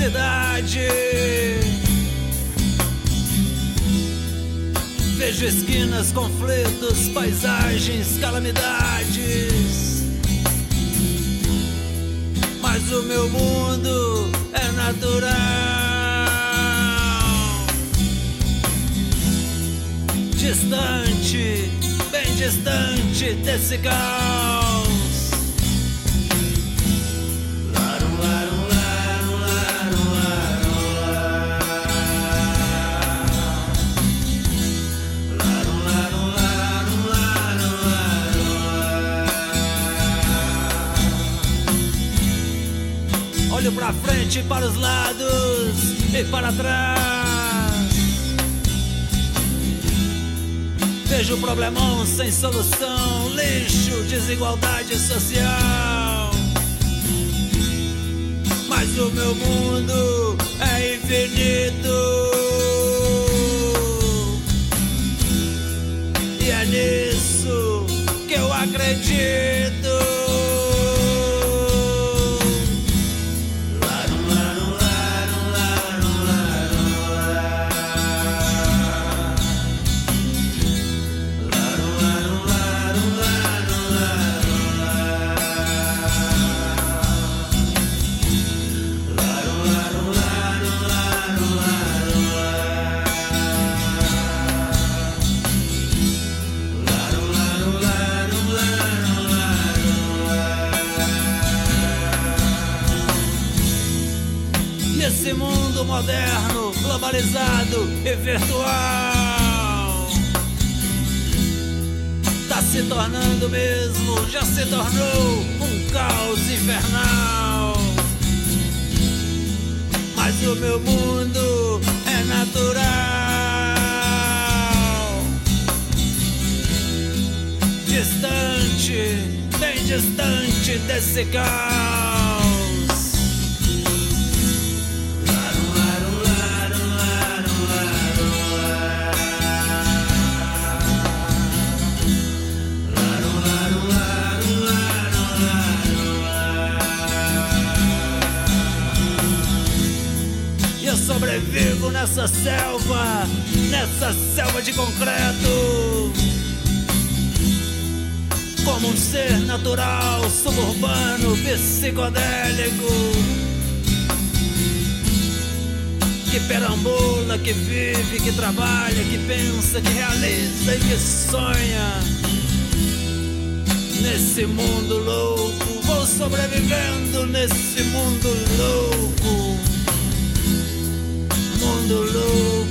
cidade. Vejo esquinas, conflitos, paisagens, calamidades. Mas o meu mundo é natural, distante, bem distante desse caos. Olho pra frente, para os lados e para trás. Vejo problemão sem solução, lixo, desigualdade social. Mas o meu mundo é infinito, e é nisso que eu acredito. Esse mundo moderno, globalizado e virtual tá se tornando mesmo, já se tornou um caos infernal. Mas o meu mundo é natural, distante, bem distante desse caos. Eu sobrevivo nessa selva de concreto, como um ser natural, suburbano, psicodélico, que perambula, que vive, que trabalha, que pensa, que realiza e que sonha. Nesse mundo louco, vou sobrevivendo nesse mundo louco. Mundo louco.